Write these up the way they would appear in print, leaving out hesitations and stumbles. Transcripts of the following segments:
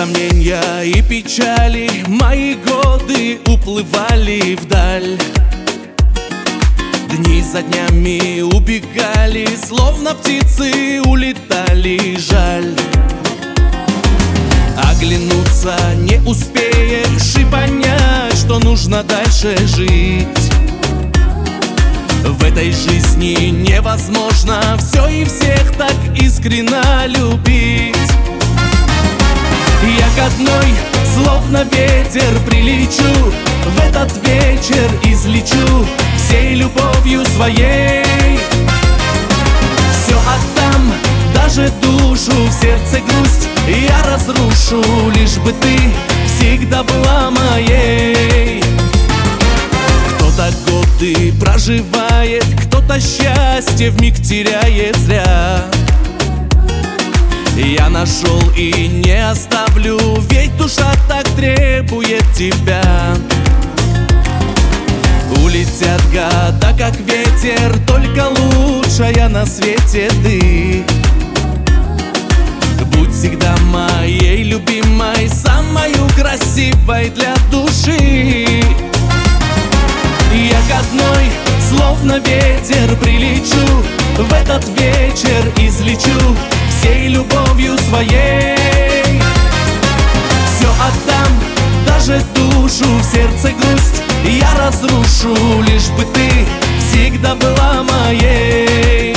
сомнения и печали мои годы уплывали вдаль. Дни за днями убегали, словно птицы улетали, жаль. Оглянуться не успеешь и понять, что нужно дальше жить. В этой жизни невозможно все и всех так искренно любить. Я к одной, словно ветер, прилечу, в этот вечер излечу всей любовью своей. Все отдам, даже душу, в сердце грусть я разрушу, лишь бы ты всегда была моей. Кто-то годы проживает, кто-то счастье вмиг теряет зря. Я нашел и не оставлю, ведь душа так требует тебя. Улетят года, как ветер, только лучшая на свете ты. Будь всегда моей любимой, самою красивой для души. Я к одной, словно ветер, прилечу, в этот вечер излечу всей любовью своей. Все отдам, даже душу, в сердце грусть я разрушу, лишь бы ты всегда была моей.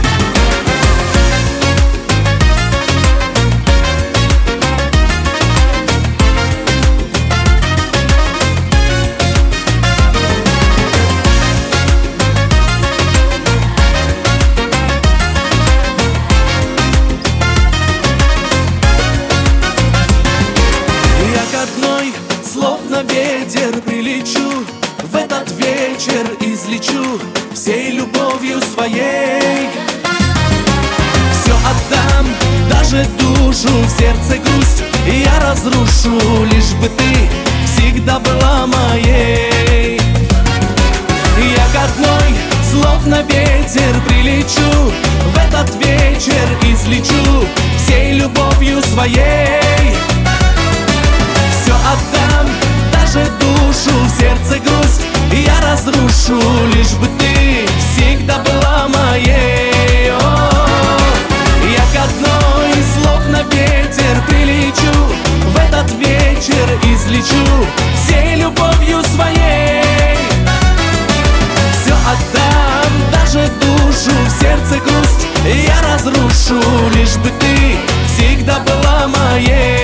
Словно ветер прилечу, в этот вечер излечу всей любовью своей. Все отдам, даже душу, в сердце грусть я разрушу, лишь бы ты всегда была моей. Я к одной, словно ветер, прилечу, в этот вечер излечу всей любовью своей. Все отдам, даже душу, в сердце грусть я разрушу, лишь бы ты всегда была моей. Я к одной, словно ветер, прилечу, в этот вечер излечу всей любовью своей. Все отдам, даже душу, в сердце грусть я разрушу, лишь бы ты всегда была моей.